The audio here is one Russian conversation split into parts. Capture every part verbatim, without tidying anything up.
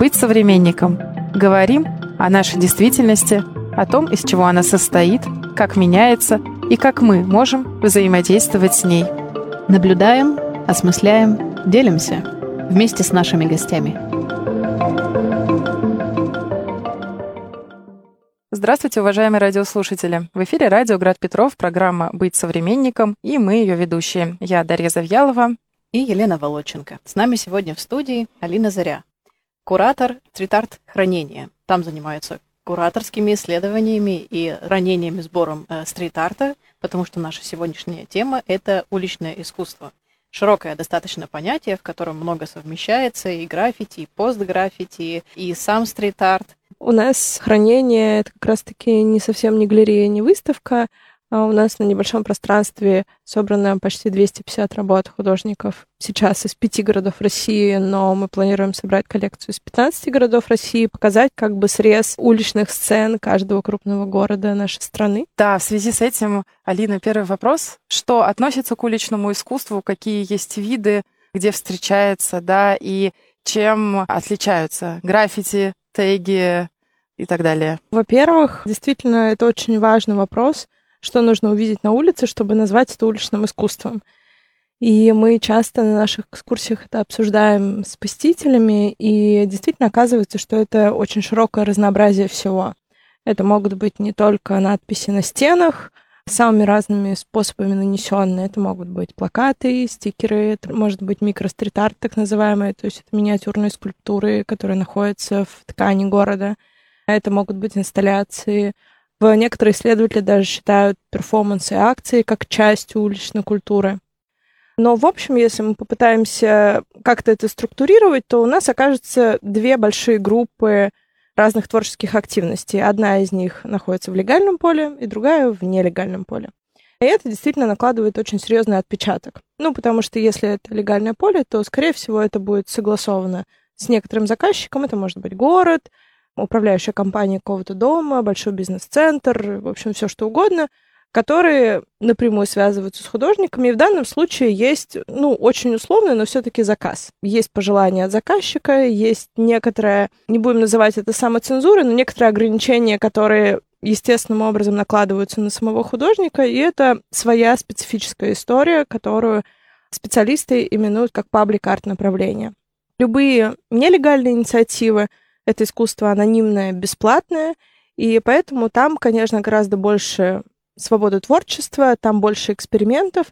быть современником. Говорим о нашей действительности, о том, из чего она состоит, как меняется и как мы можем взаимодействовать с ней. Наблюдаем, осмысляем, делимся вместе с нашими гостями. Здравствуйте, уважаемые радиослушатели! В эфире радио «Град Петров», программа «Быть современником», и мы ее ведущие. Я Дарья Завьялова и Елена Волоченко. С нами сегодня в студии Алина Заря, куратор стрит-арт хранения. Там занимаются кураторскими исследованиями и хранением и сбором э, стрит-арта, потому что наша сегодняшняя тема – это уличное искусство. Широкое достаточно понятие, в котором много совмещается и граффити, и постграффити, и сам стрит-арт. У нас хранение — это как раз-таки не совсем не галерея, не выставка, а у нас на небольшом пространстве собрано почти двести пятьдесят работ художников. Сейчас из пяти городов России, но мы планируем собрать коллекцию из пятнадцати городов России, показать как бы срез уличных сцен каждого крупного города нашей страны. Да, в связи с этим, Алина, первый вопрос. Что относится к уличному искусству, какие есть виды, где встречается, да, и чем отличаются граффити, теги и так далее? Во-первых, действительно, это очень важный вопрос, что нужно увидеть на улице, чтобы назвать это уличным искусством. И мы часто на наших экскурсиях это обсуждаем с посетителями, и действительно оказывается, что это очень широкое разнообразие всего. Это могут быть не только надписи на стенах, самыми разными способами нанесенные. Это могут быть плакаты, стикеры, это может быть микрострит-арт, так называемый, то есть это миниатюрные скульптуры, которые находятся в ткани города. Это могут быть инсталляции. Некоторые исследователи даже считают перформансы и акции как часть уличной культуры. Но, в общем, если мы попытаемся как-то это структурировать, то у нас окажется две большие группы разных творческих активностей. Одна из них находится в легальном поле, и другая в нелегальном поле. И это действительно накладывает очень серьезный отпечаток. Ну, потому что если это легальное поле, то, скорее всего, это будет согласовано с некоторым заказчиком. Это может быть город, управляющая компания какого-то дома, большой бизнес-центр, в общем, все что угодно, которые напрямую связываются с художниками. И в данном случае есть, ну, очень условный, но все-таки заказ. Есть пожелания от заказчика, есть некоторые, не будем называть это самоцензурой, но некоторые ограничения, которые естественным образом накладываются на самого художника, и это своя специфическая история, которую специалисты именуют как паблик-арт направление. Любые нелегальные инициативы — это искусство анонимное, бесплатное, и поэтому там, конечно, гораздо больше свободы творчества, там больше экспериментов,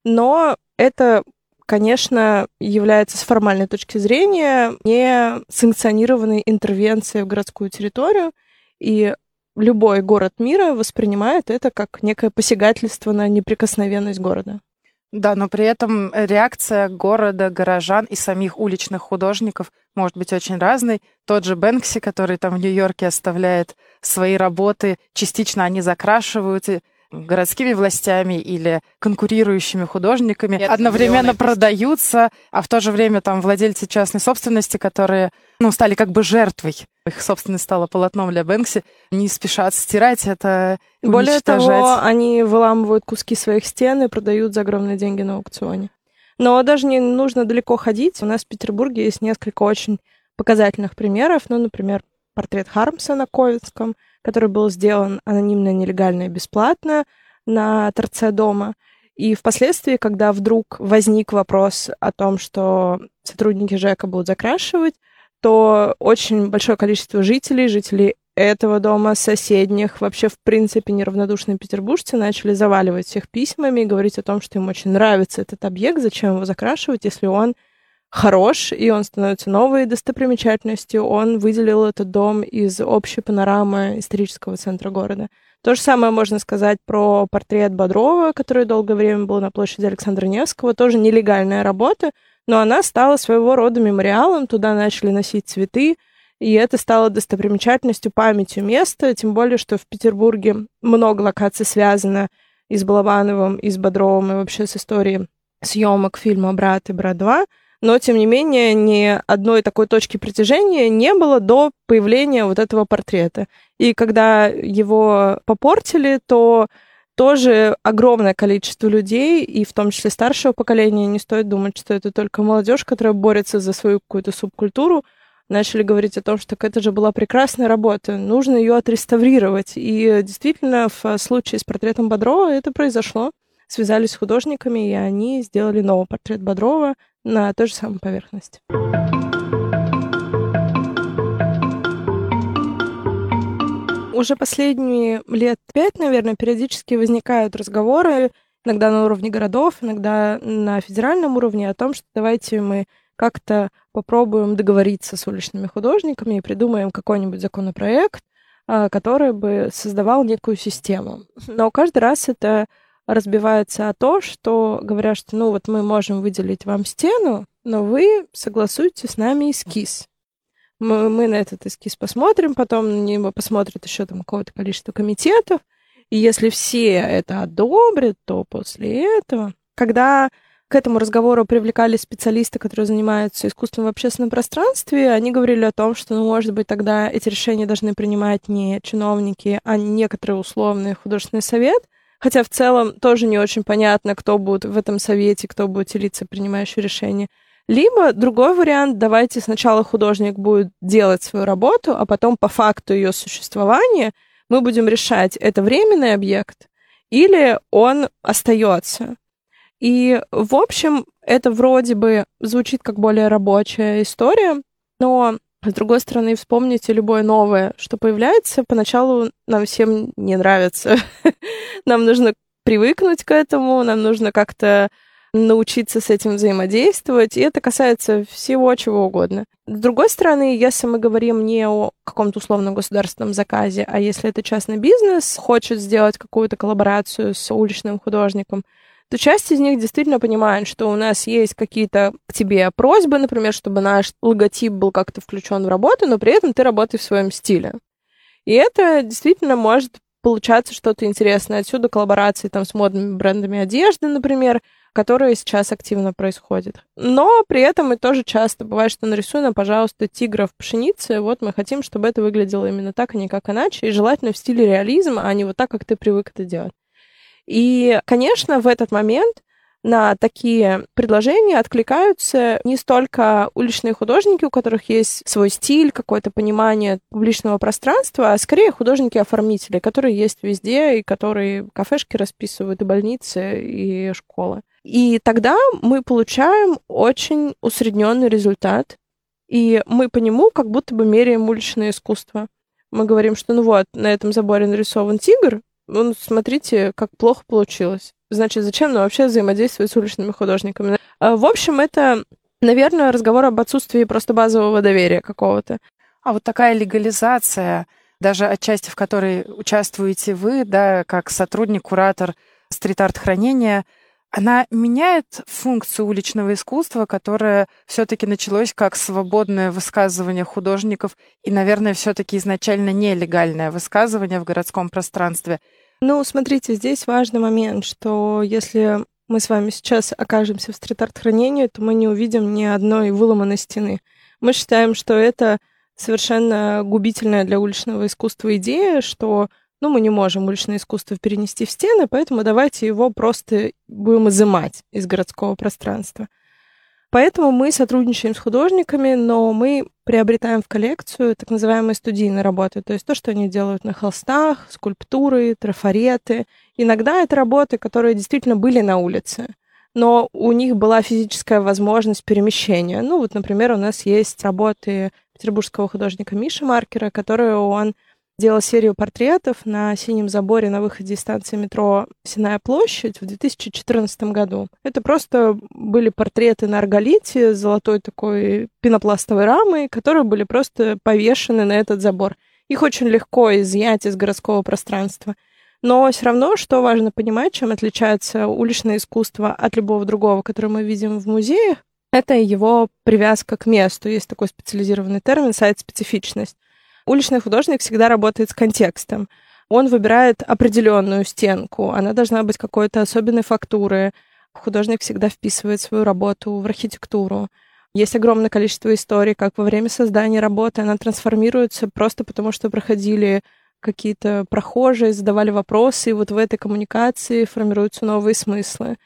но это, конечно, является с формальной точки зрения не санкционированной интервенцией в городскую территорию, и любой город мира воспринимает это как некое посягательство на неприкосновенность города. Да, но при этом реакция города, горожан и самих уличных художников может быть очень разной. Тот же Бэнкси, который там в Нью-Йорке оставляет свои работы, частично они закрашивают городскими властями или конкурирующими художниками, Нет, одновременно продаются, а в то же время там владельцы частной собственности, которые, ну, стали как бы жертвой. Их собственность стала полотном для Бэнкси, не спешат стирать это, Более уничтожать. того, они выламывают куски своих стен и продают за огромные деньги на аукционе. Но даже не нужно далеко ходить. У нас в Петербурге есть несколько очень показательных примеров. Ну, например, портрет Хармса на Ковенском, который был сделан анонимно, нелегально и бесплатно на торце дома. И впоследствии, когда вдруг возник вопрос о том, что сотрудники ЖЭКа будут закрашивать, то очень большое количество жителей, жителей этого дома, соседних, вообще, в принципе, неравнодушные петербуржцы начали заваливать всех письмами и говорить о том, что им очень нравится этот объект, зачем его закрашивать, если он хорош, и он становится новой достопримечательностью. Он выделил этот дом из общей панорамы исторического центра города. То же самое можно сказать про портрет Бодрова, который долгое время был на площади Александра Невского. Тоже нелегальная работа, но она стала своего рода мемориалом. Туда начали носить цветы, и это стало достопримечательностью, памятью места. Тем более, что в Петербурге много локаций связано и с Балабановым, и с Бодровым, и вообще с историей съемок фильма «Брат» и «Брат два». Но, тем не менее, ни одной такой точки притяжения не было до появления вот этого портрета. И когда его попортили, то тоже огромное количество людей, и в том числе старшего поколения, не стоит думать, что это только молодежь, которая борется за свою какую-то субкультуру, начали говорить о том, что так это же была прекрасная работа, нужно ее отреставрировать. И действительно, в случае с портретом Бодрова это произошло. Связались с художниками, и они сделали новый портрет Бодрова на той же самой поверхности. Уже последние лет пять, наверное, периодически возникают разговоры, иногда на уровне городов, иногда на федеральном уровне, о том, что давайте мы как-то попробуем договориться с уличными художниками и придумаем какой-нибудь законопроект, который бы создавал некую систему. Но каждый раз это разбивается о том, что говорят, что ну вот мы можем выделить вам стену, но вы согласуете с нами эскиз. Мы, мы на этот эскиз посмотрим, потом на него посмотрят еще там какое-то количество комитетов, и если все это одобрят, то после этого, когда к этому разговору привлекали специалисты, которые занимаются искусством в общественном пространстве, они говорили о том, что, ну, может быть, тогда эти решения должны принимать не чиновники, а некоторый условный художественный совет, хотя в целом тоже не очень понятно, кто будет в этом совете, кто будет лица, принимающие решения. Либо другой вариант, давайте сначала художник будет делать свою работу, а потом по факту ее существования мы будем решать, это временный объект или он остается. И, в общем, это вроде бы звучит как более рабочая история, но, с другой стороны, вспомните любое новое, что появляется, поначалу нам всем не нравится. Нам нужно привыкнуть к этому, нам нужно как-то научиться с этим взаимодействовать, и это касается всего чего угодно. С другой стороны, если мы говорим не о каком-то условном государственном заказе, а если это частный бизнес, хочет сделать какую-то коллаборацию с уличным художником, то часть из них действительно понимает, что у нас есть какие-то к тебе просьбы, например, чтобы наш логотип был как-то включен в работу, но при этом ты работаешь в своем стиле. И это действительно может получаться что-то интересное. Отсюда коллаборации там с модными брендами одежды, например, которые сейчас активно происходят. Но при этом и тоже часто бывает, что нарисуй нам, пожалуйста, тигра в пшенице. Вот мы хотим, чтобы это выглядело именно так, а не как иначе. И желательно в стиле реализма, а не вот так, как ты привык это делать. И, конечно, в этот момент на такие предложения откликаются не столько уличные художники, у которых есть свой стиль, какое-то понимание публичного пространства, а скорее художники-оформители, которые есть везде, и которые кафешки расписывают, и больницы, и школы. И тогда мы получаем очень усредненный результат, и мы по нему как будто бы меряем уличное искусство. Мы говорим, что ну вот, на этом заборе нарисован тигр, ну, смотрите, как плохо получилось. Значит, зачем нам вообще взаимодействовать с уличными художниками? В общем, это, наверное, разговор об отсутствии просто базового доверия какого-то. А вот такая легализация, даже отчасти в которой участвуете вы, да, как сотрудник, куратор стрит-арт-хранения, она меняет функцию уличного искусства, которое все-таки началось как свободное высказывание художников и, наверное, все-таки изначально нелегальное высказывание в городском пространстве. Ну, смотрите, здесь важный момент, что если мы с вами сейчас окажемся в стрит-арт-хранении, то мы не увидим ни одной выломанной стены. Мы считаем, что это совершенно губительная для уличного искусства идея, что ну, мы не можем уличное искусство перенести в стены, поэтому давайте его просто будем изымать из городского пространства. Поэтому мы сотрудничаем с художниками, но мы приобретаем в коллекцию так называемые студийные работы, то есть то, что они делают на холстах, скульптуры, трафареты. Иногда это работы, которые действительно были на улице, но у них была физическая возможность перемещения. Ну вот, например, у нас есть работы петербургского художника Миши Маркера, которые он делал серию портретов на синем заборе на выходе из станции метро Сенная площадь в две тысячи четырнадцатом году. Это просто были портреты на арголите с золотой такой пенопластовой рамой, которые были просто повешены на этот забор. Их очень легко изъять из городского пространства. Но все равно, что важно понимать, чем отличается уличное искусство от любого другого, которое мы видим в музеях, это его привязка к месту. Есть такой специализированный термин «сайт-специфичность». Уличный художник всегда работает с контекстом. Он выбирает определенную стенку, она должна быть какой-то особенной фактуры. Художник всегда вписывает свою работу в архитектуру. Есть огромное количество историй, как во время создания работы она трансформируется просто потому, что проходили какие-то прохожие, задавали вопросы, и вот в этой коммуникации формируются новые смыслы.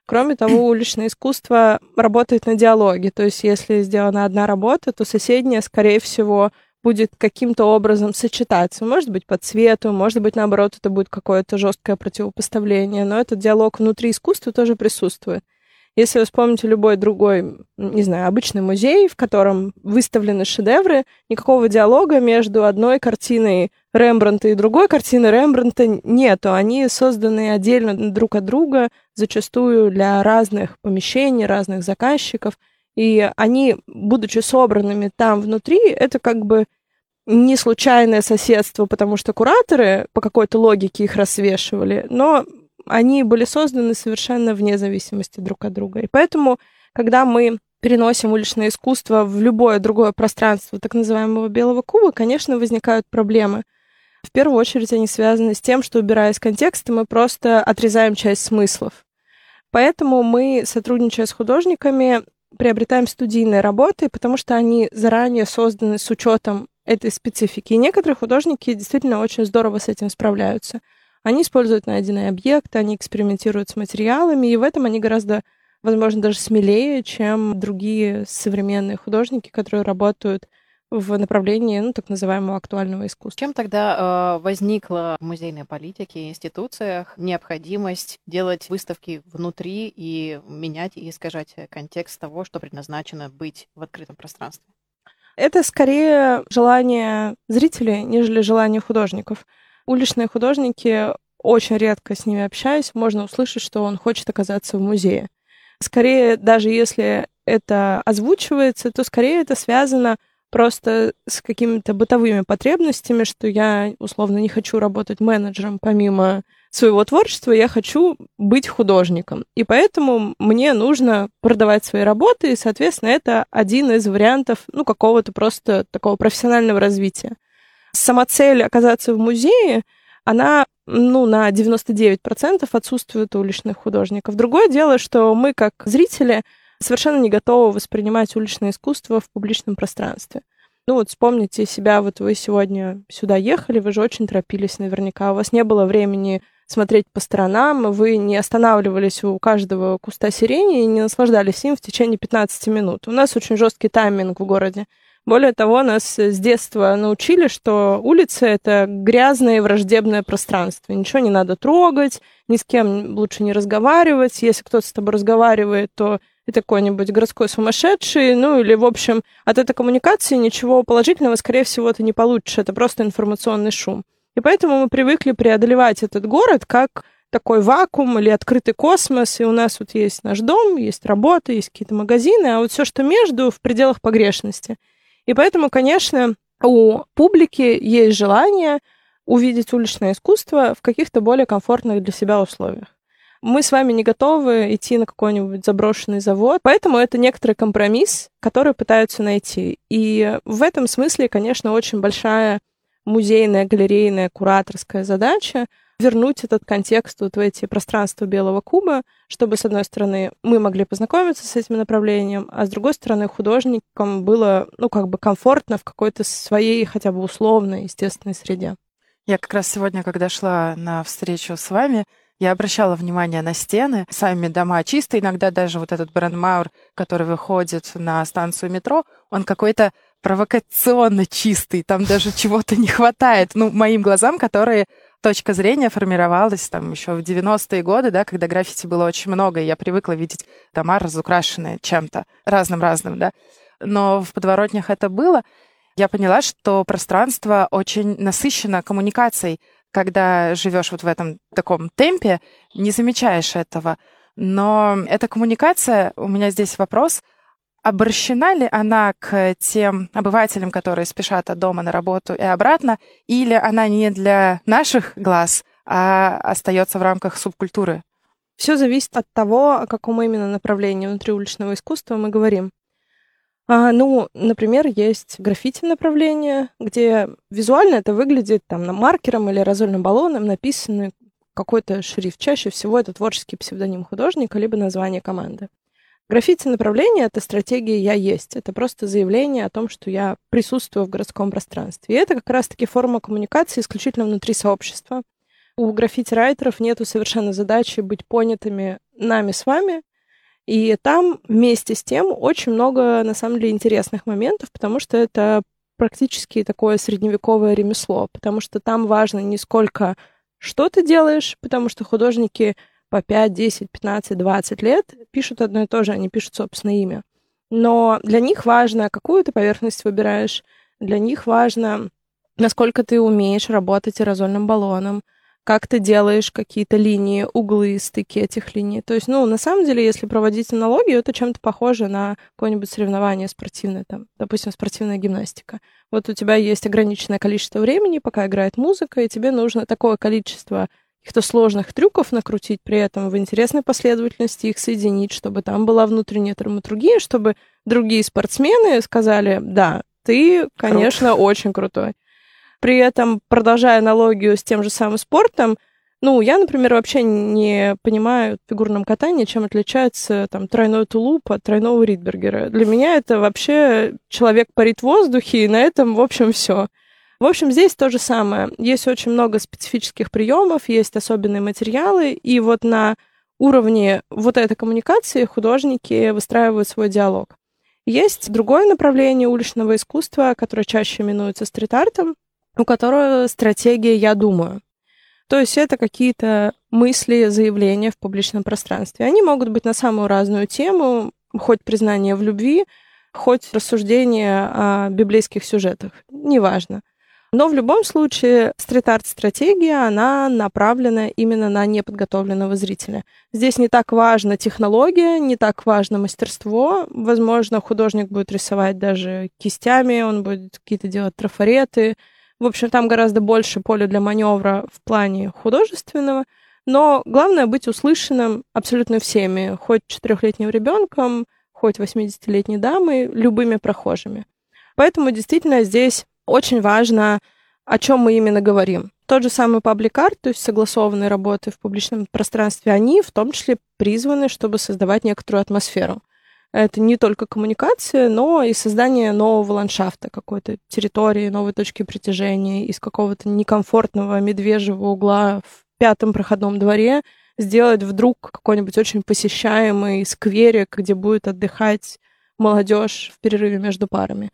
Кроме того, уличное искусство работает на диалоге. То есть если сделана одна работа, то соседняя, скорее всего, будет каким-то образом сочетаться. Может быть, по цвету, может быть, наоборот, это будет какое-то жесткое противопоставление. Но этот диалог внутри искусства тоже присутствует. Если вы вспомните любой другой, не знаю, обычный музей, в котором выставлены шедевры, никакого диалога между одной картиной Рембрандта и другой картиной Рембрандта нету. Они созданы отдельно друг от друга, зачастую для разных помещений, разных заказчиков. И они, будучи собранными там внутри, это как бы не случайное соседство, потому что кураторы по какой-то логике их рассвешивали, но они были созданы совершенно вне зависимости друг от друга. И поэтому, когда мы переносим уличное искусство в любое другое пространство так называемого белого куба, конечно, возникают проблемы. В первую очередь они связаны с тем, что, убирая из контекста, мы просто отрезаем часть смыслов. Поэтому мы, сотрудничая с художниками, приобретаем студийные работы, потому что они заранее созданы с учетом этой специфики. И некоторые художники действительно очень здорово с этим справляются. Они используют найденные объекты, они экспериментируют с материалами, и в этом они гораздо, возможно, даже смелее, чем другие современные художники, которые работают в направлении, ну, так называемого актуального искусства. Чем тогда э, возникла в музейной политике и институциях необходимость делать выставки внутри и менять и искажать контекст того, что предназначено быть в открытом пространстве? Это скорее желание зрителей, нежели желание художников. Уличные художники, очень редко с ними общаясь, можно услышать, что он хочет оказаться в музее. Скорее, даже если это озвучивается, то скорее это связано просто с какими-то бытовыми потребностями, что я, условно, не хочу работать менеджером помимо своего творчества, я хочу быть художником. И поэтому мне нужно продавать свои работы, и, соответственно, это один из вариантов, ну, какого-то просто такого профессионального развития. Сама цель оказаться в музее, она, ну, на девяносто девять процентов отсутствует у уличных художников. Другое дело, что мы, как зрители, совершенно не готовы воспринимать уличное искусство в публичном пространстве. Ну вот вспомните себя, вот вы сегодня сюда ехали, вы же очень торопились наверняка, у вас не было времени смотреть по сторонам, вы не останавливались у каждого куста сирени и не наслаждались им в течение пятнадцати минут. У нас очень жесткий тайминг в городе. Более того, нас с детства научили, что улица — это грязное и враждебное пространство. Ничего не надо трогать, ни с кем лучше не разговаривать. Если кто-то с тобой разговаривает, то это какой-нибудь городской сумасшедший. Ну или, в общем, от этой коммуникации ничего положительного, скорее всего, ты не получишь. Это просто информационный шум. И поэтому мы привыкли преодолевать этот город как такой вакуум или открытый космос. И у нас вот есть наш дом, есть работа, есть какие-то магазины, а вот все, что между, в пределах погрешности. И поэтому, конечно, у публики есть желание увидеть уличное искусство в каких-то более комфортных для себя условиях. Мы с вами не готовы идти на какой-нибудь заброшенный завод, поэтому это некоторый компромисс, который пытаются найти. И в этом смысле, конечно, очень большая музейная, галерейная, кураторская задача вернуть этот контекст вот в эти пространства белого куба, чтобы, с одной стороны, мы могли познакомиться с этим направлением, а с другой стороны, художникам было, ну, как бы комфортно в какой-то своей, хотя бы условной, естественной среде. Я как раз сегодня, когда шла на встречу с вами, я обращала внимание на стены. Сами дома чистые, иногда даже вот этот Брандмауэр, который выходит на станцию метро, он какой-то провокационно чистый, там даже чего-то не хватает. Ну, моим глазам, которые точка зрения формировалась там еще в девяностые годы, да, когда граффити было очень много, и я привыкла видеть дома разукрашенные чем-то разным-разным, да. Но в подворотнях это было. Я поняла, что пространство очень насыщено коммуникацией. Когда живешь вот в этом таком темпе, не замечаешь этого. Но эта коммуникация, у меня здесь вопрос, обращена ли она к тем обывателям, которые спешат от дома на работу и обратно, или она не для наших глаз, а остается в рамках субкультуры? Все зависит от того, о каком именно направлении внутриуличного искусства мы говорим. А, ну, например, есть граффити направление, где визуально это выглядит там на маркером или аэрозольным баллоном написано какой-то шрифт. Чаще всего это творческий псевдоним художника, либо название команды. Граффити направление — это стратегия «я есть». Это просто заявление о том, что я присутствую в городском пространстве. И это как раз-таки форма коммуникации исключительно внутри сообщества. У граффити-райтеров нету совершенно задачи быть понятыми нами с вами. И там вместе с тем очень много, на самом деле, интересных моментов, потому что это практически такое средневековое ремесло, потому что там важно не сколько что ты делаешь, потому что художники по пять, десять, пятнадцать, двадцать лет пишут одно и то же, они пишут собственное имя. Но для них важно, какую ты поверхность выбираешь, для них важно, насколько ты умеешь работать аэрозольным баллоном, как ты делаешь какие-то линии, углы, стыки этих линий. То есть, ну, на самом деле, если проводить аналогию, это чем-то похоже на какое-нибудь соревнование спортивное, там, допустим, спортивная гимнастика. Вот у тебя есть ограниченное количество времени, пока играет музыка, и тебе нужно такое количество каких-то сложных трюков накрутить, при этом в интересной последовательности их соединить, чтобы там была внутренняя драматургия, чтобы другие спортсмены сказали: да, ты, конечно, Круто. Очень крутой. При этом, продолжая аналогию с тем же самым спортом, ну, я, например, вообще не понимаю в фигурном катании, чем отличается там тройной тулуп от тройного Ридбергера. Для меня это вообще человек парит в воздухе, и на этом, в общем, все. В общем, здесь то же самое. Есть очень много специфических приемов, есть особенные материалы, и вот на уровне вот этой коммуникации художники выстраивают свой диалог. Есть другое направление уличного искусства, которое чаще именуется стрит-артом, у которого стратегия «я думаю». То есть это какие-то мысли, заявления в публичном пространстве. Они могут быть на самую разную тему, хоть признание в любви, хоть рассуждение о библейских сюжетах, неважно. Но в любом случае стрит-арт-стратегия, она направлена именно на неподготовленного зрителя. Здесь не так важна технология, не так важно мастерство. Возможно, художник будет рисовать даже кистями, он будет какие-то делать трафареты. В общем, там гораздо больше поля для маневра в плане художественного, но главное быть услышанным абсолютно всеми, хоть четырехлетним ребенком, хоть восьмидесятилетней дамой, любыми прохожими. Поэтому действительно здесь очень важно, о чем мы именно говорим. Тот же самый паблик-арт, то есть согласованные работы в публичном пространстве, они в том числе призваны, чтобы создавать некоторую атмосферу. Это не только коммуникация, но и создание нового ландшафта, какой-то территории, новой точки притяжения, из какого-то некомфортного медвежьего угла в пятом проходном дворе сделать вдруг какой-нибудь очень посещаемый скверик, где будет отдыхать молодежь в перерыве между парами.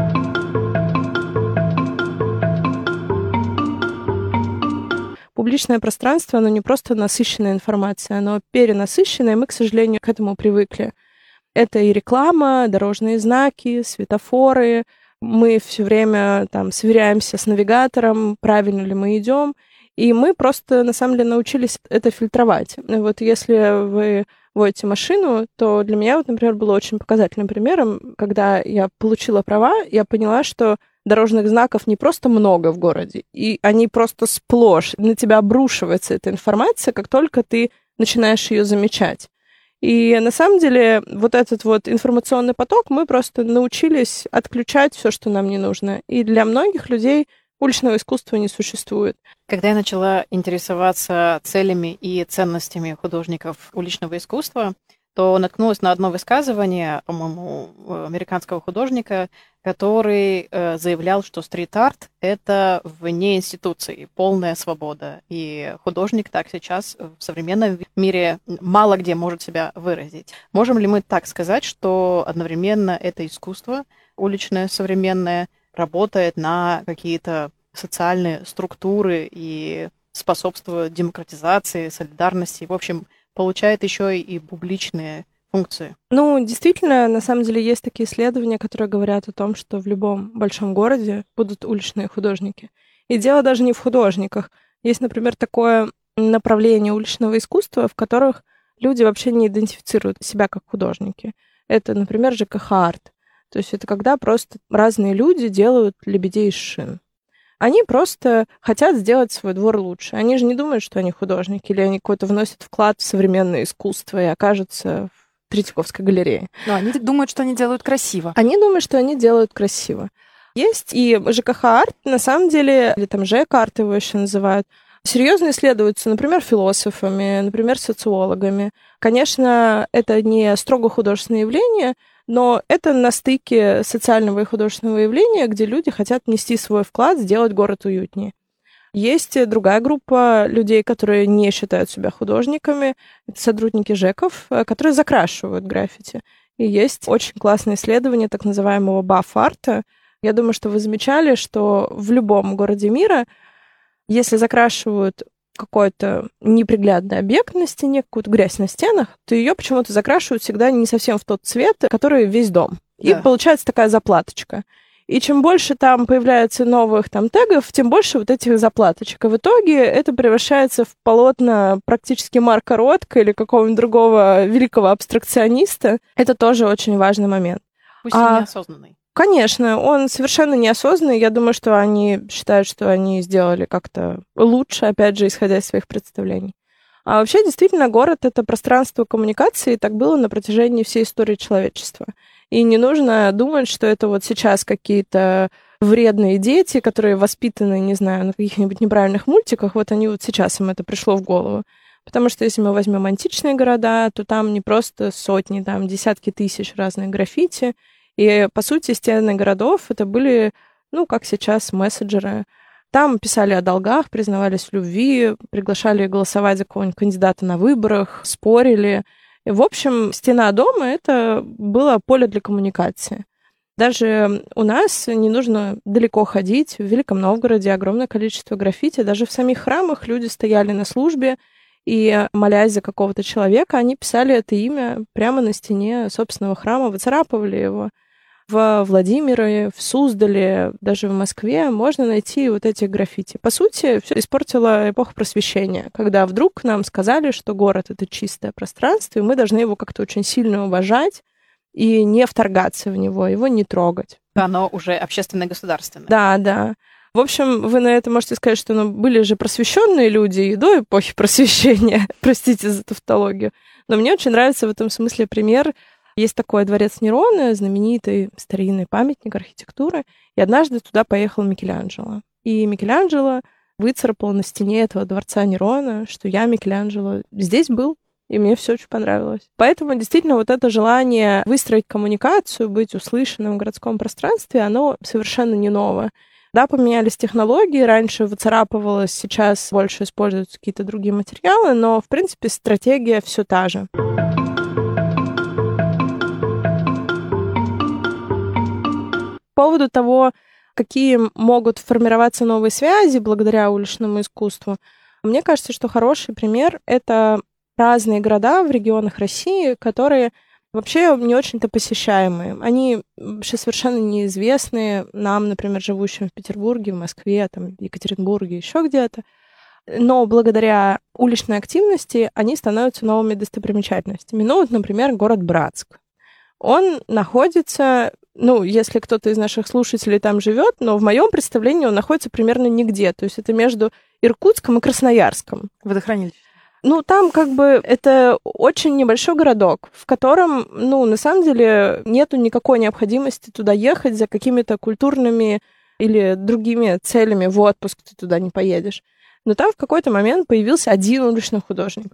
Публичное пространство, оно не просто насыщенная информация, оно перенасыщенное, и мы, к сожалению, к этому привыкли. Это и реклама, дорожные знаки, светофоры. Мы все время там сверяемся с навигатором, правильно ли мы идем. И мы просто, на самом деле, научились это фильтровать. Вот если вы водите машину, то для меня, вот, например, было очень показательным примером, когда я получила права, я поняла, что дорожных знаков не просто много в городе, и они просто сплошь. На тебя обрушивается эта информация, как только ты начинаешь ее замечать. И на самом деле вот этот вот информационный поток мы просто научились отключать все, что нам не нужно. И для многих людей уличного искусства не существует. Когда я начала интересоваться целями и ценностями художников уличного искусства, то наткнулась на одно высказывание, по-моему, американского художника, который э, заявлял, что стрит-арт — это вне институций, полная свобода. И художник так сейчас в современном мире мало где может себя выразить. Можем ли мы так сказать, что одновременно это искусство уличное, современное, работает на какие-то социальные структуры и способствует демократизации, солидарности, в общем, получает еще и публичные функции? Ну, действительно, на самом деле есть такие исследования, которые говорят о том, что в любом большом городе будут уличные художники. И дело даже не в художниках. Есть, например, такое направление уличного искусства, в которых люди вообще не идентифицируют себя как художники. Это, например, ЖКХ-арт. То есть это когда просто разные люди делают лебедей из шин. Они просто хотят сделать свой двор лучше. Они же не думают, что они художники, или они какой-то вносят вклад в современное искусство и окажутся в Третьяковской галерее. Но они думают, что они делают красиво. Они думают, что они делают красиво. Есть и ЖКХ-арт, на самом деле, или там ЖЭК-арт его еще называют, серьезно исследуются, например, философами, например, социологами. Конечно, это не строго художественное явление, но это на стыке социального и художественного явления, где люди хотят внести свой вклад, сделать город уютнее. Есть другая группа людей, которые не считают себя художниками. Это сотрудники ЖЭКов, которые закрашивают граффити. И есть очень классное исследование так называемого баф-арта. Я думаю, что вы замечали, что в любом городе мира, если закрашивают какой-то неприглядный объект на стене, какую-то грязь на стенах, то ее почему-то закрашивают всегда не совсем в тот цвет, который весь дом. И да. Получается такая заплаточка. И чем больше там появляется новых там тегов, тем больше вот этих заплаточек. И в итоге это превращается в полотна практически Марка Ротко или какого-нибудь другого великого абстракциониста. Это тоже очень важный момент. Пусть а, и неосознанный. Конечно, он совершенно неосознанный. Я думаю, что они считают, что они сделали как-то лучше, опять же, исходя из своих представлений. А вообще, действительно, город — это пространство коммуникации, и так было на протяжении всей истории человечества. И не нужно думать, что это вот сейчас какие-то вредные дети, которые воспитаны, не знаю, на каких-нибудь неправильных мультиках, вот они вот сейчас им это пришло в голову. Потому что если мы возьмем античные города, то там не просто сотни, там десятки тысяч разных граффити. И, по сути, стены городов — это были, ну, как сейчас, мессенджеры. Там писали о долгах, признавались в любви, приглашали голосовать за какого-нибудь кандидата на выборах, спорили. И, в общем, стена дома — это было поле для коммуникации. Даже у нас не нужно далеко ходить. В Великом Новгороде огромное количество граффити. Даже в самих храмах люди стояли на службе, и, молясь за какого-то человека, они писали это имя прямо на стене собственного храма, выцарапывали его. В Владимире, в Суздале, даже в Москве можно найти вот эти граффити. По сути, все испортила эпоха Просвещения, когда вдруг нам сказали, что город — это чистое пространство, и мы должны его как-то очень сильно уважать и не вторгаться в него, его не трогать. Оно уже общественно-государственное. Да, да. В общем, вы на это можете сказать, что ну, были же просвещенные люди и до эпохи Просвещения, простите за тавтологию. Но мне очень нравится в этом смысле пример. Есть такой дворец Нерона, знаменитый старинный памятник архитектуры, и однажды туда поехал Микеланджело. И Микеланджело выцарапал на стене этого дворца Нерона, что я, Микеланджело, здесь был, и мне все очень понравилось. Поэтому действительно вот это желание выстроить коммуникацию, быть услышанным в городском пространстве, оно совершенно не новое. Да, поменялись технологии, раньше выцарапывалось, сейчас больше используются какие-то другие материалы, но, в принципе, стратегия все та же. По поводу того, какие могут формироваться новые связи благодаря уличному искусству, мне кажется, что хороший пример — это разные города в регионах России, которые вообще не очень-то посещаемые. Они сейчас совершенно неизвестны нам, например, живущим в Петербурге, в Москве, там, в Екатеринбурге, еще где-то. Но благодаря уличной активности они становятся новыми достопримечательностями. Ну, вот, например, город Братск. Он находится, ну, если кто-то из наших слушателей там живет, но в моем представлении он находится примерно нигде. То есть это между Иркутском и Красноярском. Водохранилище. Ну, там как бы это очень небольшой городок, в котором, ну, на самом деле нету никакой необходимости туда ехать за какими-то культурными или другими целями. В отпуск ты туда не поедешь. Но там в какой-то момент появился один уличный художник.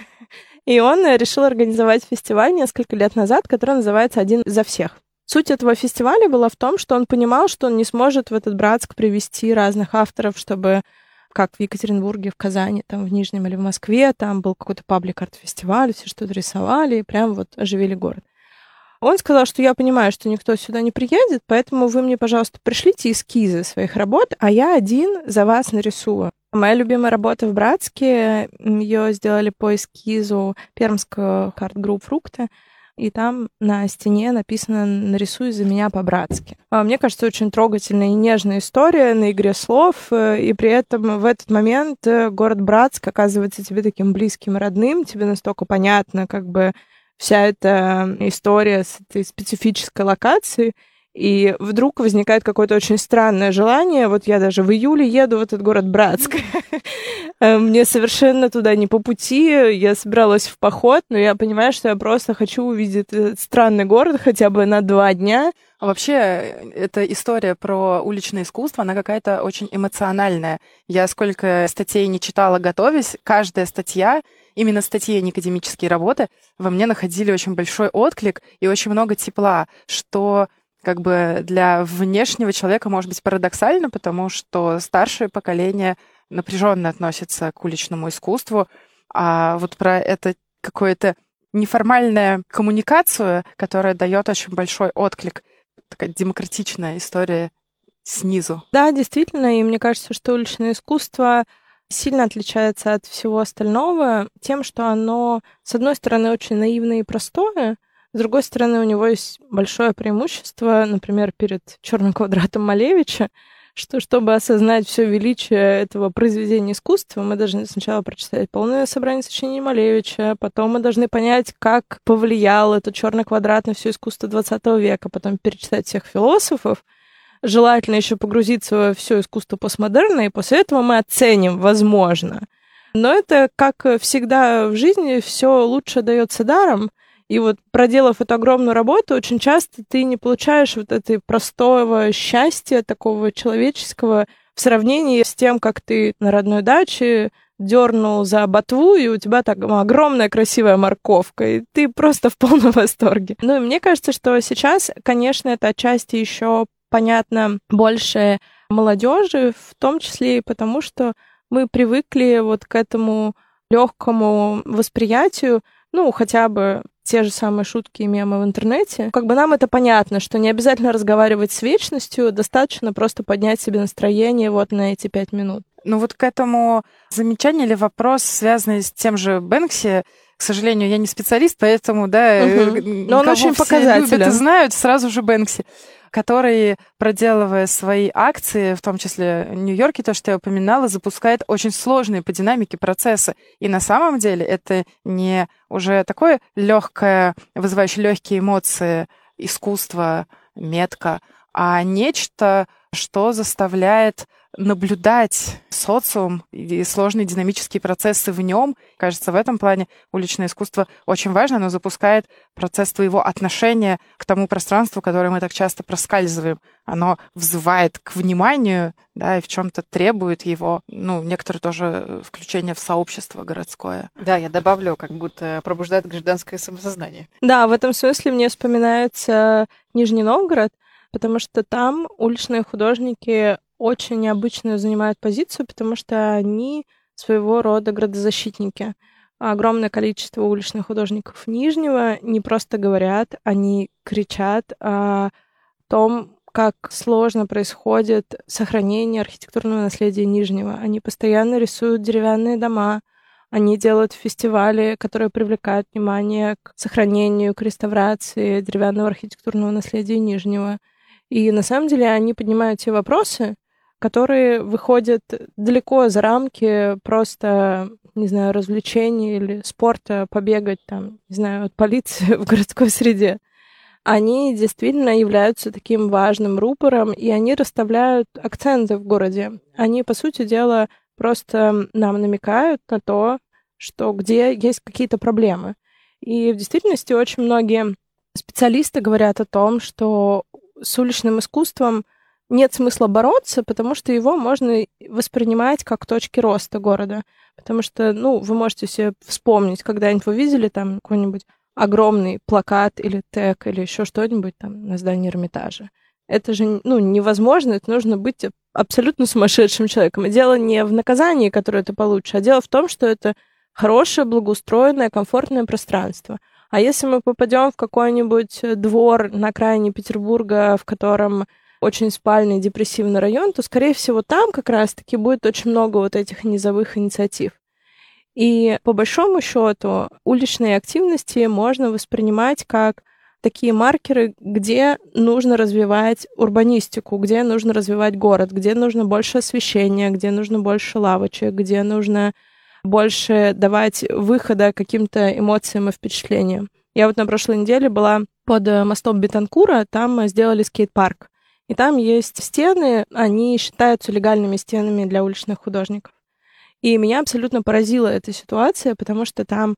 И он решил организовать фестиваль несколько лет назад, который называется «Один за всех». Суть этого фестиваля была в том, что он понимал, что он не сможет в этот Братск привести разных авторов, чтобы, как в Екатеринбурге, в Казани, там, в Нижнем или в Москве, там был какой-то паблик-арт-фестиваль, все что-то рисовали и прям вот оживили город. Он сказал, что я понимаю, что никто сюда не приедет, поэтому вы мне, пожалуйста, пришлите эскизы своих работ, а я один за вас нарисую. Моя любимая работа в Братске, ее сделали по эскизу пермского арт-групп «Фрукты», и там на стене написано «Нарисуй за меня по-братски». Мне кажется, очень трогательная и нежная история на игре слов, и при этом в этот момент город Братск оказывается тебе таким близким и родным, тебе настолько понятно, как бы вся эта история с этой специфической локацией, и вдруг возникает какое-то очень странное желание. Вот я даже в июле еду в этот город Братск. Мне совершенно туда не по пути. Я собиралась в поход, но я понимаю, что я просто хочу увидеть этот странный город хотя бы на два дня. А вообще, эта история про уличное искусство, она какая-то очень эмоциональная. Я сколько статей не читала, готовясь, каждая статья, именно статьи, а не академические работы, во мне находили очень большой отклик и очень много тепла, что как бы для внешнего человека может быть парадоксально, потому что старшее поколение напряженно относится к уличному искусству. А вот про это какое-то неформальная коммуникацию, которая дает очень большой отклик. Такая демократичная история снизу. Да, действительно, и мне кажется, что уличное искусство сильно отличается от всего остального тем, что оно, с одной стороны, очень наивное и простое, с другой стороны, у него есть большое преимущество, например, перед «Черным квадратом» Малевича, что, чтобы осознать все величие этого произведения искусства, мы должны сначала прочитать полное собрание сочинений Малевича, потом мы должны понять, как повлиял этот «Черный квадрат» на все искусство двадцатого века, потом перечитать всех философов, желательно еще погрузиться во все искусство постмодерна, и после этого мы оценим, возможно. Но это, как всегда в жизни, все лучше дается даром. И вот, проделав эту огромную работу, очень часто ты не получаешь вот этой простого счастья, такого человеческого, в сравнении с тем, как ты на родной даче дернул за ботву, и у тебя так огромная красивая морковка, и ты просто в полном восторге. Ну и мне кажется, что сейчас, конечно, это отчасти еще понятно больше молодежи, в том числе и потому, что мы привыкли вот к этому легкому восприятию, ну, хотя бы те же самые шутки и мемы в интернете. Как бы нам это понятно, что не обязательно разговаривать с вечностью, достаточно просто поднять себе настроение вот на эти пять минут. Ну вот к этому замечанию или вопрос, связанный с тем же Бэнкси, к сожалению, я не специалист, поэтому, да, угу. Но он очень показателен. Любят и знают сразу же Бэнкси, который, проделывая свои акции, в том числе в Нью-Йорке, то, что я упоминала, запускает очень сложные по динамике процессы. И на самом деле это не уже такое легкое, вызывающее легкие эмоции искусство, метка, а нечто, что заставляет наблюдать социум и сложные динамические процессы в нем. Кажется, в этом плане уличное искусство очень важно, оно запускает процесс твоего отношения к тому пространству, которое мы так часто проскальзываем. Оно взывает к вниманию, да, и в чем-то требует его, ну, некоторые тоже включение в сообщество городское. Да, я добавлю, как будто пробуждает гражданское самосознание. Да, в этом смысле мне вспоминается Нижний Новгород, потому что там уличные художники очень необычную занимают позицию, потому что они своего рода градозащитники. Огромное количество уличных художников Нижнего не просто говорят, они кричат о том, как сложно происходит сохранение архитектурного наследия Нижнего. Они постоянно рисуют деревянные дома, они делают фестивали, которые привлекают внимание к сохранению, к реставрации деревянного архитектурного наследия Нижнего. И на самом деле они поднимают те вопросы, которые выходят далеко за рамки просто, не знаю, развлечений или спорта, побегать там, не знаю, от полиции в городской среде. Они действительно являются таким важным рупором, и они расставляют акценты в городе. Они, по сути дела, просто нам намекают на то, что где есть какие-то проблемы. И в действительности очень многие специалисты говорят о том, что с уличным искусством нет смысла бороться, потому что его можно воспринимать как точки роста города. Потому что, ну, вы можете себе вспомнить, когда-нибудь вы видели там какой-нибудь огромный плакат или тег или еще что-нибудь там на здании Эрмитажа. Это же, ну, невозможно, это нужно быть абсолютно сумасшедшим человеком. И дело не в наказании, которое ты получишь, а дело в том, что это хорошее, благоустроенное, комфортное пространство. А если мы попадем в какой-нибудь двор на окраине Петербурга, в котором очень спальный, депрессивный район, то, скорее всего, там как раз-таки будет очень много вот этих низовых инициатив. И по большому счету уличные активности можно воспринимать как такие маркеры, где нужно развивать урбанистику, где нужно развивать город, где нужно больше освещения, где нужно больше лавочек, где нужно больше давать выхода каким-то эмоциям и впечатлениям. Я вот на прошлой неделе была под мостом Бетанкура, там сделали скейт-парк. И там есть стены, они считаются легальными стенами для уличных художников. И меня абсолютно поразила эта ситуация, потому что там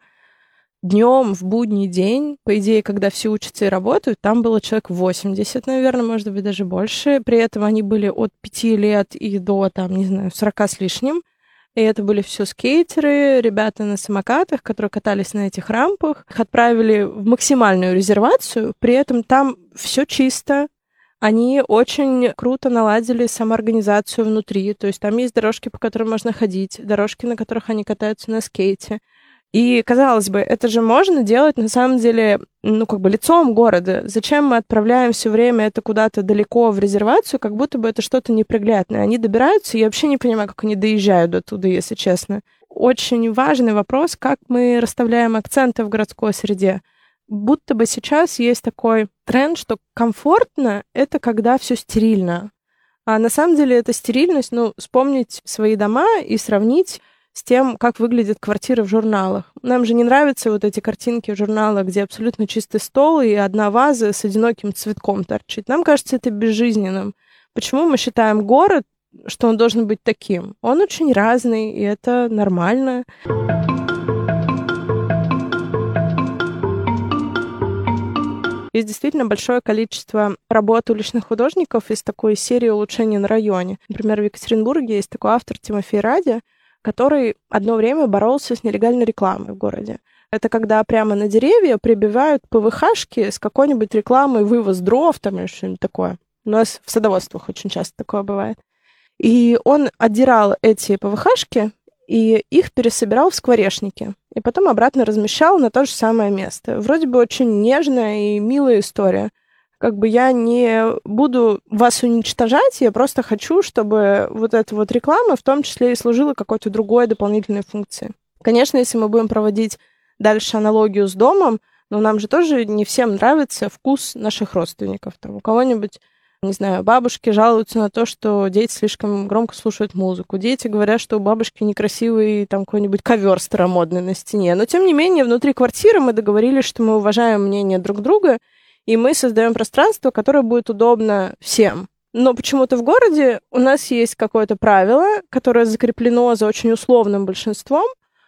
днем в будний день, по идее, когда все учатся и работают, там было человек восемьдесят, наверное, может быть, даже больше. При этом они были от пяти лет и до, там, не знаю, сорока с лишним. И это были все скейтеры, ребята на самокатах, которые катались на этих рампах. Их отправили в максимальную резервацию, при этом там все чисто, Они очень круто наладили самоорганизацию внутри. То есть там есть дорожки, по которым можно ходить, дорожки, на которых они катаются на скейте. И, казалось бы, это же можно делать, на самом деле, ну, как бы лицом города. Зачем мы отправляем все время это куда-то далеко в резервацию, как будто бы это что-то неприглядное. Они добираются, и я вообще не понимаю, как они доезжают до туда, если честно. Очень важный вопрос, как мы расставляем акценты в городской среде. Будто бы сейчас есть такой тренд, что комфортно — это когда все стерильно. А на самом деле эта стерильность, ну, вспомнить свои дома и сравнить с тем, как выглядят квартиры в журналах. Нам же не нравятся вот эти картинки в журналах, где абсолютно чистый стол и одна ваза с одиноким цветком торчит. Нам кажется это безжизненным. Почему мы считаем город, что он должен быть таким? Он очень разный, и это нормально. Есть действительно большое количество работ уличных художников из такой серии улучшений на районе. Например, в Екатеринбурге есть такой автор Тимофей Радя, который одно время боролся с нелегальной рекламой в городе. Это когда прямо на деревья прибивают ПВХшки с какой-нибудь рекламой вывоз дров там или что-нибудь такое. У нас в садоводствах очень часто такое бывает. И он отдирал эти ПВХшки и их пересобирал в скворечники. И потом обратно размещал на то же самое место. Вроде бы очень нежная и милая история. Как бы я не буду вас уничтожать, я просто хочу, чтобы вот эта вот реклама в том числе и служила какой-то другой дополнительной функции. Конечно, если мы будем проводить дальше аналогию с домом, но нам же тоже не всем нравится вкус наших родственников. Там у кого-нибудь, не знаю, бабушки жалуются на то, что дети слишком громко слушают музыку. Дети говорят, что у бабушки некрасивый там какой-нибудь ковер старомодный на стене. Но, тем не менее, внутри квартиры мы договорились, что мы уважаем мнение друг друга, и мы создаем пространство, которое будет удобно всем. Но почему-то в городе у нас есть какое-то правило, которое закреплено за очень условным большинством,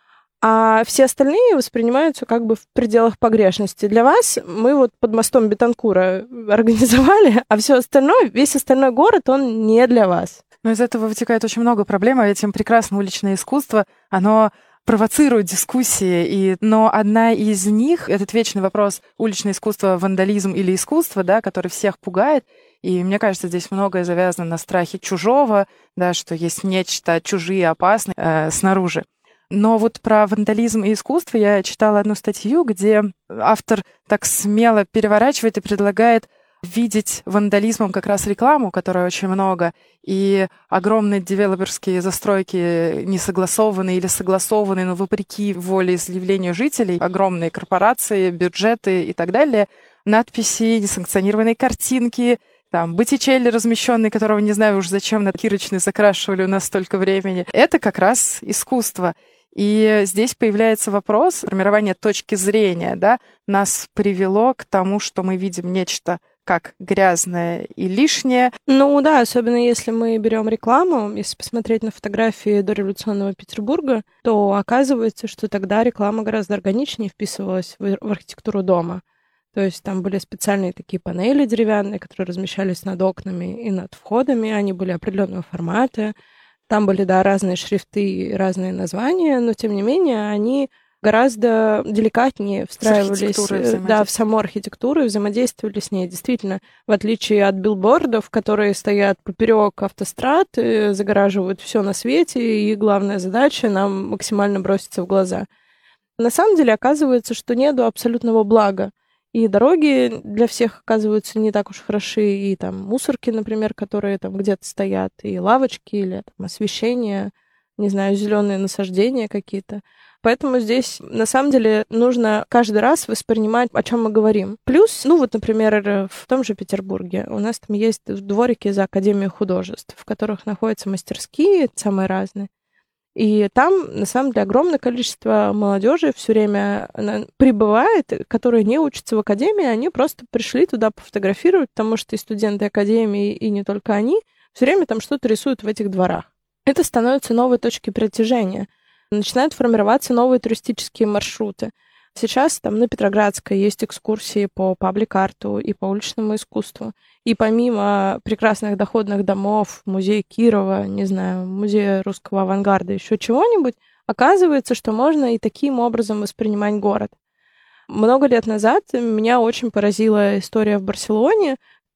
а все остальные воспринимаются как бы в пределах погрешности. Для вас мы вот под мостом Бетанкура организовали, а все остальное, весь остальной город, он не для вас. Но из этого вытекает очень много проблем, а этим прекрасно уличное искусство, оно провоцирует дискуссии, и... но одна из них, этот вечный вопрос уличное искусство, вандализм или искусство, да, который всех пугает, и мне кажется, здесь многое завязано на страхе чужого, да, что есть нечто чужие, опасные э, снаружи. Но вот про вандализм и искусство я читала одну статью, где автор так смело переворачивает и предлагает видеть вандализмом как раз рекламу, которой очень много, и огромные девелоперские застройки несогласованные или согласованные, но вопреки волеизъявлению жителей, огромные корпорации, бюджеты и так далее, надписи, несанкционированные картинки, там, Боттичелли размещенный, которого, не знаю уж зачем, на кирочный закрашивали у нас столько времени. Это как раз искусство. И здесь появляется вопрос формирования точки зрения, да, нас привело к тому, что мы видим нечто как грязное и лишнее. Ну да, особенно если мы берем рекламу, если посмотреть на фотографии дореволюционного Петербурга, то оказывается, что тогда реклама гораздо органичнее вписывалась в архитектуру дома. То есть там были специальные такие панели деревянные, которые размещались над окнами и над входами, они были определенного формата. Там были, да, разные шрифты и разные названия, но, тем не менее, они гораздо деликатнее встраивались да, в саму архитектуру и взаимодействовали с ней. Действительно, в отличие от билбордов, которые стоят поперек автострад, загораживают все на свете, и главная задача нам максимально броситься в глаза. На самом деле, оказывается, что нету абсолютного блага. И дороги для всех оказываются не так уж хороши, и там мусорки, например, которые там где-то стоят, и лавочки, или там освещение, не знаю, зеленые насаждения какие-то. Поэтому здесь, на самом деле, нужно каждый раз воспринимать, о чем мы говорим. Плюс, ну вот, например, в том же Петербурге у нас там есть дворики за Академией художеств, в которых находятся мастерские самые разные. И там, на самом деле, огромное количество молодежи все время прибывает, которые не учатся в академии, они просто пришли туда пофотографировать, потому что и студенты академии, и не только они, все время там что-то рисуют в этих дворах. Это становится новой точкой притяжения. Начинают формироваться новые туристические маршруты. Сейчас там на Петроградской есть экскурсии по паблик-арту и по уличному искусству. И помимо прекрасных доходных домов, музея Кирова, не знаю, музея русского авангарда, еще чего-нибудь, оказывается, что можно и таким образом воспринимать город. Много лет назад меня очень поразила история в Барселоне,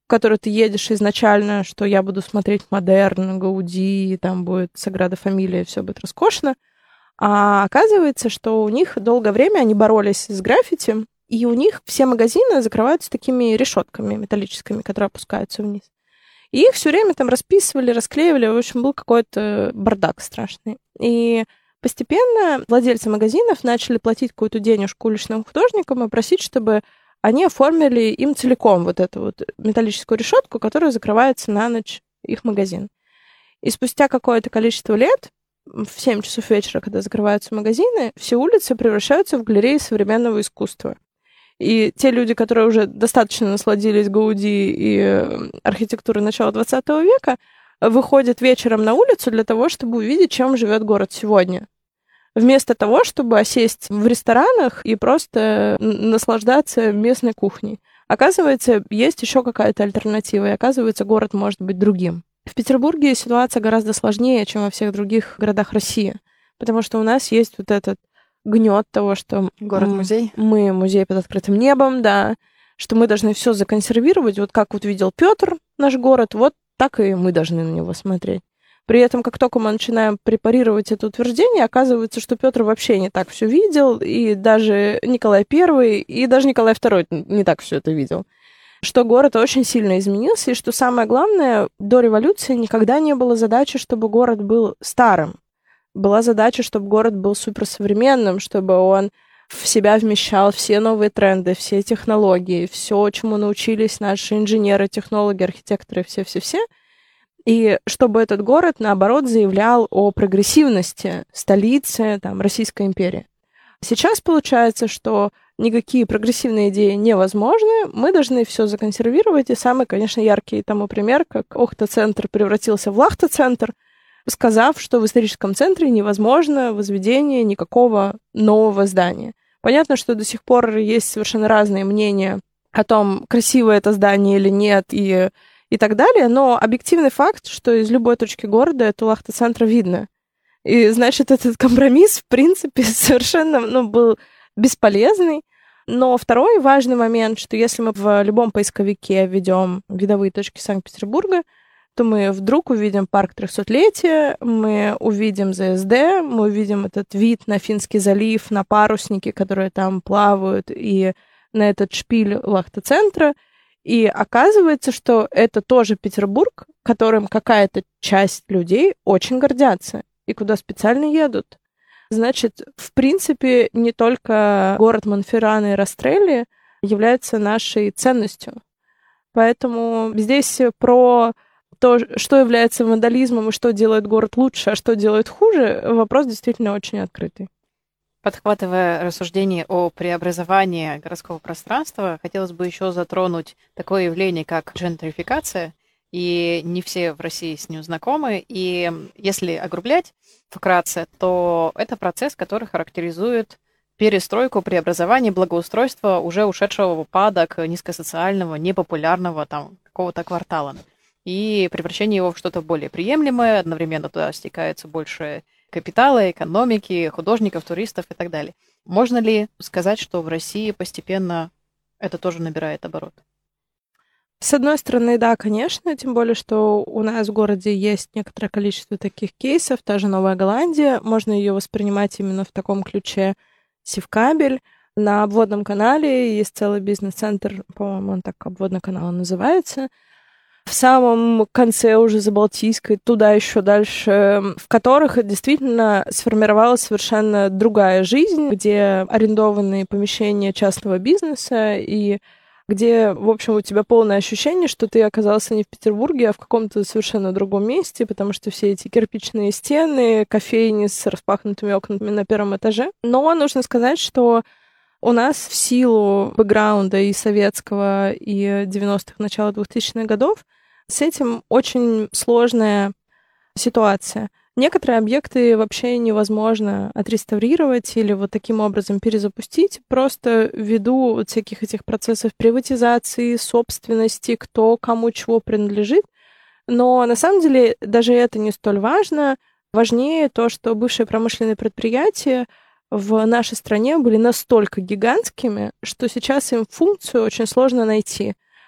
в который ты едешь изначально, что я буду смотреть модерн, Гауди, там будет Саграда Фамилия, все будет роскошно. А оказывается, что у них долгое время они боролись с граффити, и у них все магазины закрываются такими решетками металлическими, которые опускаются вниз. И их все время там расписывали, расклеивали. В общем, был какой-то бардак страшный. И постепенно владельцы магазинов начали платить какую-то денежку уличным художникам и просить, чтобы они оформили им целиком вот эту вот металлическую решетку, которая закрывается на ночь их магазин. И спустя какое-то количество лет, в семь часов вечера, когда закрываются магазины, все улицы превращаются в галереи современного искусства. И те люди, которые уже достаточно насладились Гауди и архитектурой начала двадцатого века, выходят вечером на улицу для того, чтобы увидеть, чем живет город сегодня. Вместо того, чтобы осесть в ресторанах и просто наслаждаться местной кухней. Оказывается, есть еще какая-то альтернатива, и оказывается, город может быть другим. В Петербурге ситуация гораздо сложнее, чем во всех других городах России, потому что у нас есть вот этот гнет того, что город-музей. Мы музей под открытым небом, да, что мы должны все законсервировать, вот как вот видел Петр наш город, вот так и мы должны на него смотреть. При этом, как только мы начинаем препарировать это утверждение, оказывается, что Петр вообще не так все видел, и даже Николай Первый, и даже Николай Второй не так все это видел. Что город очень сильно изменился, и что самое главное, до революции никогда не было задачи, чтобы город был старым. Была задача, чтобы город был суперсовременным, чтобы он в себя вмещал все новые тренды, все технологии, все, чему научились наши инженеры, технологи, архитекторы, все-все-все. И чтобы этот город, наоборот, заявлял о прогрессивности столицы там, Российской империи. Сейчас получается, что никакие прогрессивные идеи невозможны, мы должны все законсервировать. И самый, конечно, яркий тому пример, как Охта-центр превратился в Лахта-центр, сказав, что в историческом центре невозможно возведение никакого нового здания. Понятно, что до сих пор есть совершенно разные мнения о том, красивое это здание или нет, и, и так далее, но объективный факт, что из любой точки города это Лахта-центр видно. И, значит, этот компромисс, в принципе, совершенно ну, был бесполезный. Но второй важный момент, что если мы в любом поисковике введем видовые точки Санкт-Петербурга, то мы вдруг увидим парк трехсотлетия, мы увидим ЗСД, мы увидим этот вид на Финский залив, на парусники, которые там плавают, и на этот шпиль Лахта-центра. И оказывается, что это тоже Петербург, которым какая-то часть людей очень гордятся и куда специально едут. Значит, в принципе, не только город Монферрана и Растрелли является нашей ценностью. Поэтому здесь про то, что является вандализмом и что делает город лучше, а что делает хуже, вопрос действительно очень открытый. Подхватывая рассуждение о преобразовании городского пространства, хотелось бы еще затронуть такое явление, как джентрификация, и не все в России с ним знакомы. И если огрублять вкратце, то это процесс, который характеризует перестройку, преобразование, благоустройство уже ушедшего в упадок низкосоциального, непопулярного там какого-то квартала. И превращение его в что-то более приемлемое, одновременно туда стекается больше капитала, экономики, художников, туристов и так далее. Можно ли сказать, что в России постепенно это тоже набирает оборот? С одной стороны, да, конечно, тем более, что у нас в городе есть некоторое количество таких кейсов, та же Новая Голландия, можно ее воспринимать именно в таком ключе. Севкабель. На обводном канале есть целый бизнес-центр, по-моему, он так обводный канал называется, в самом конце уже Забалтийской, туда еще дальше, в которых действительно сформировалась совершенно другая жизнь, где арендованные помещения частного бизнеса и где, в общем, у тебя полное ощущение, что ты оказался не в Петербурге, а в каком-то совершенно другом месте, потому что все эти кирпичные стены, кофейни с распахнутыми окнами на первом этаже. Но нужно сказать, что у нас в силу бэкграунда и советского, и девяностых, начала двухтысячных годов с этим очень сложная ситуация. Некоторые объекты вообще невозможно отреставрировать или вот таким образом перезапустить, просто ввиду вот всяких этих процессов приватизации, собственности, кто кому чего принадлежит. Но на самом деле даже это не столь важно. Важнее то, что бывшие промышленные предприятия в нашей стране были настолько гигантскими, что сейчас им функцию очень сложно найти.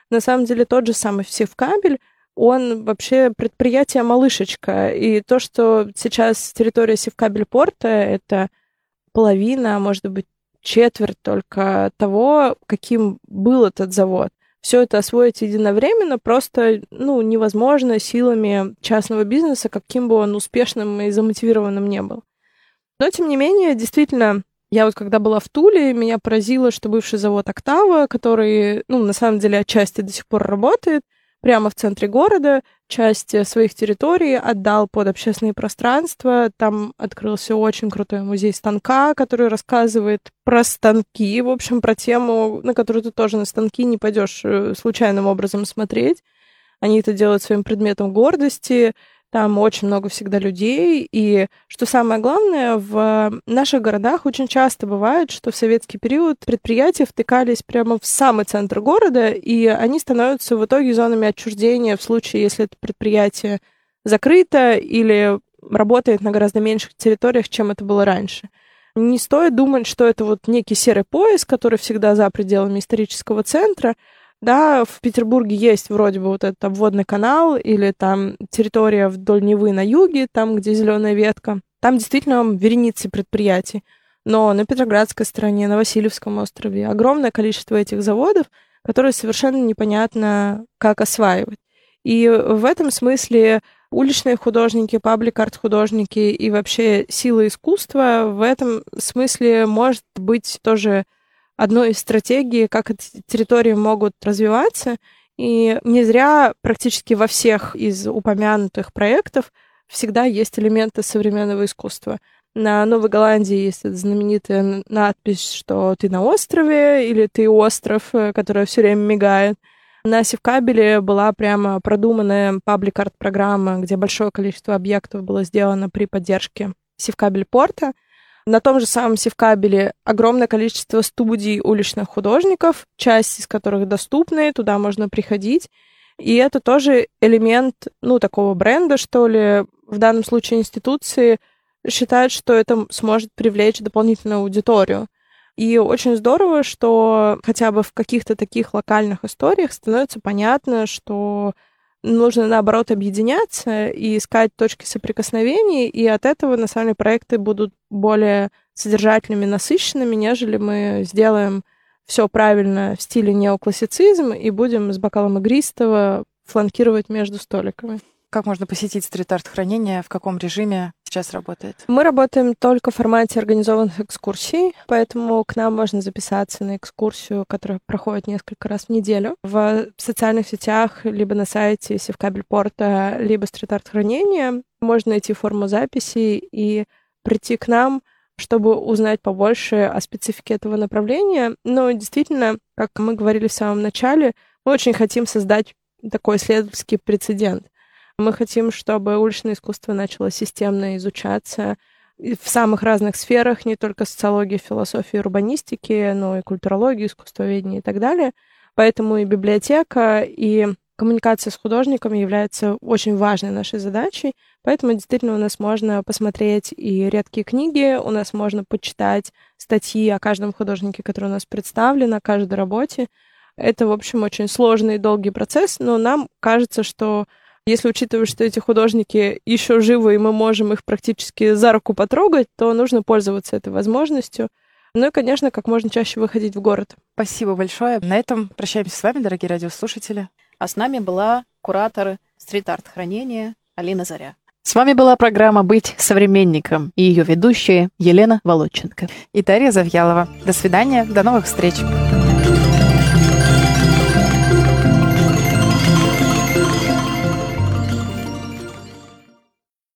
На самом деле тот же самый Севкабель, он вообще предприятие-малышечка. И то, что сейчас территория Севкабель-порта — это половина, а может быть, четверть только того, каким был этот завод. Все это освоить единовременно просто ну, невозможно силами частного бизнеса, каким бы он успешным и замотивированным не был. Но, тем не менее, действительно, я вот когда была в Туле, меня поразило, что бывший завод «Октава», который, ну, на самом деле, отчасти до сих пор работает, прямо в центре города, часть своих территорий отдал под общественные пространства. Там открылся очень крутой музей станка, который рассказывает про станки, в общем, про тему, на которую ты тоже на станки не пойдешь случайным образом смотреть. Они это делают своим предметом гордости. Там очень много всегда людей. И, что самое главное, в наших городах очень часто бывает, что в советский период предприятия втыкались прямо в самый центр города, и они становятся в итоге зонами отчуждения в случае, если это предприятие закрыто или работает на гораздо меньших территориях, чем это было раньше. Не стоит думать, что это вот некий серый пояс, который всегда за пределами исторического центра. Да, в Петербурге есть вроде бы вот этот обводный канал или там территория вдоль Невы на юге, там, где зеленая ветка. Там действительно вереницы предприятий. Но на Петроградской стороне, на Васильевском острове огромное количество этих заводов, которые совершенно непонятно, как осваивать. И в этом смысле уличные художники, паблик-арт-художники и вообще сила искусства в этом смысле может быть тоже одной из стратегий, как эти территории могут развиваться. И не зря практически во всех из упомянутых проектов всегда есть элементы современного искусства. На Новой Голландии есть эта знаменитая надпись, что ты на острове или ты остров, которая все время мигает. На Севкабеле была прямо продуманная паблик-арт-программа, где большое количество объектов было сделано при поддержке Севкабель-порта. На том же самом Севкабеле огромное количество студий уличных художников, часть из которых доступны, туда можно приходить. И это тоже элемент, ну, такого бренда, что ли. В данном случае институции считают, что это сможет привлечь дополнительную аудиторию. И очень здорово, что хотя бы в каких-то таких локальных историях становится понятно, что нужно, наоборот, объединяться и искать точки соприкосновений, и от этого, на самом деле, проекты будут более содержательными, насыщенными, нежели мы сделаем все правильно в стиле неоклассицизм и будем с бокалом игристого фланкировать между столиками. Как можно посетить стрит-арт-хранение? В каком режиме сейчас работает? Мы работаем только в формате организованных экскурсий, поэтому к нам можно записаться на экскурсию, которая проходит несколько раз в неделю. В социальных сетях, либо на сайте Севкабель-порта, либо стрит-арт-хранения можно найти форму записи и прийти к нам, чтобы узнать побольше о специфике этого направления. Но действительно, как мы говорили в самом начале, мы очень хотим создать такой исследовательский прецедент. Мы хотим, чтобы уличное искусство начало системно изучаться в самых разных сферах, не только социологии, философии, урбанистики, но и культурологии, искусствоведения и так далее. Поэтому и библиотека, и коммуникация с художником является очень важной нашей задачей. Поэтому действительно у нас можно посмотреть и редкие книги, у нас можно почитать статьи о каждом художнике, который у нас представлен, о каждой работе. Это, в общем, очень сложный и долгий процесс, но нам кажется, что если учитывать, что эти художники еще живы, и мы можем их практически за руку потрогать, то нужно пользоваться этой возможностью. Ну и, конечно, как можно чаще выходить в город. Спасибо большое. На этом прощаемся с вами, дорогие радиослушатели. А с нами была куратор стрит-арт-хранения Алина Заря. С вами была программа «Быть современником» и ее ведущая Елена Володченко. И Дарья Завьялова. До свидания, до новых встреч.